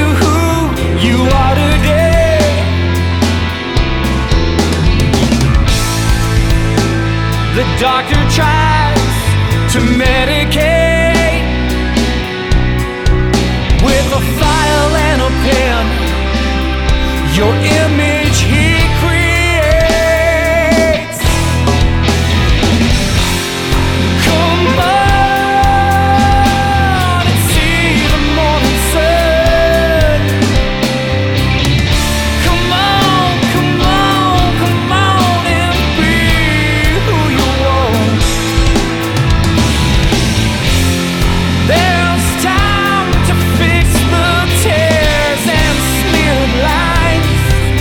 who you are today. The doctor tries to medicate with a file and a pen your image he creates. Come on and see the morning sun. Come on, come on, come on and be who you want. There's time to fix the tears and smeared lines,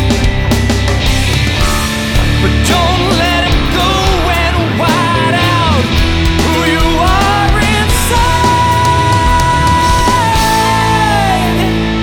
but don't let it go and white out who you are inside.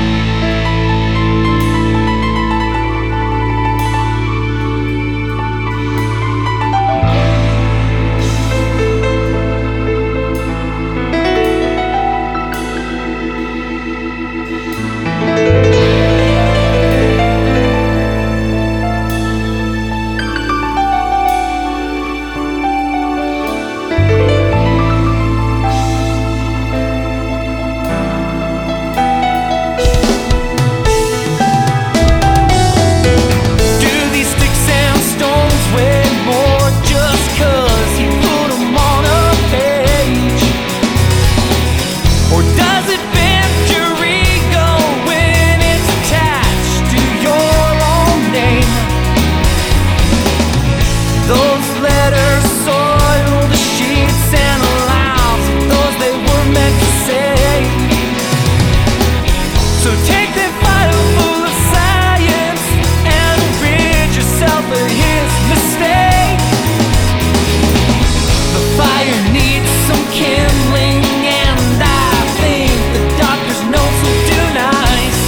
Do these sticks and stones weigh more just 'cause he put 'em on a page? Or does it bend your ego when it's attached to your own name? Those letters soil the sheets and allows those they were meant to say. So take that file full of science and rid yourself of his mistake. The fire needs some kindling, and I think the doctor's notes will do nice.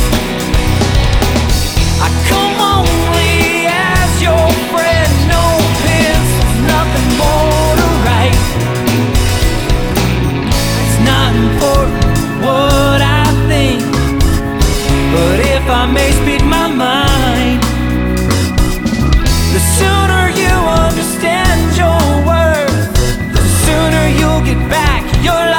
I come only as your friend, no pins, nothing more to write. It's not important what I think, but if I may speak my mind, the sooner you understand your worth, the sooner you'll get back your life.